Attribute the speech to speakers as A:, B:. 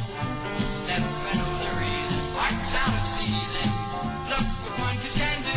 A: Never know the reason, quite out of season. Look what one kiss can do.